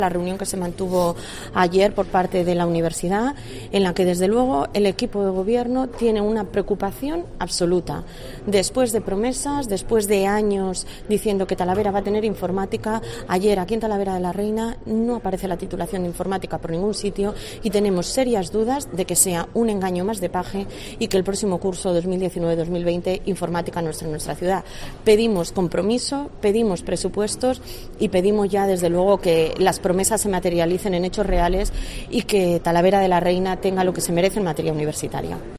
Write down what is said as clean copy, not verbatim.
La reunión que se mantuvo ayer por parte de la universidad, en la que desde luego el equipo de gobierno tiene una preocupación absoluta. Después de promesas, después de años diciendo que Talavera va a tener informática, ayer aquí en Talavera de la Reina no aparece la titulación de informática por ningún sitio y tenemos serias dudas de que sea un engaño más de paje y que el próximo curso 2019-2020 informática no esté en nuestra ciudad. Pedimos compromiso, pedimos presupuestos y pedimos ya desde luego que las promesas se materialicen en hechos reales y que Talavera de la Reina tenga lo que se merece en materia universitaria.